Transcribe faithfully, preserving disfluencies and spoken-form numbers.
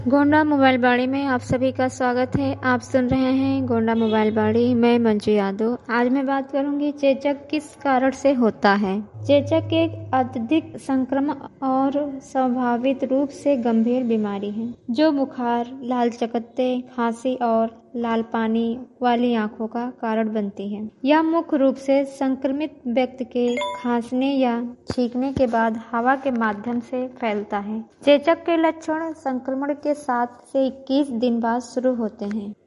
Gonda mobile बाड़ी में आप सभी का स्वागत है। आप सुन रहे हैं गोंडा मोबाइल बाड़ी। मैं मंजू यादव। आज मैं बात करूंगी चेचक किस कारण से होता है। चेचक एक अत्यधिक संक्रामक और संभावित रूप से गंभीर बीमारी है जो बुखार, लाल चकत्ते, खांसी और लाल पानी वाली आंखों का कारण बनती है। यह मुख्य रूप से संक्रमित व्यक्ति के खांसने या छींकने के बाद हवा के माध्यम से फैलता है। चेचक के लक्षण संक्रमण के सात से इक्कीस दिन बाद शुरू होते हैं।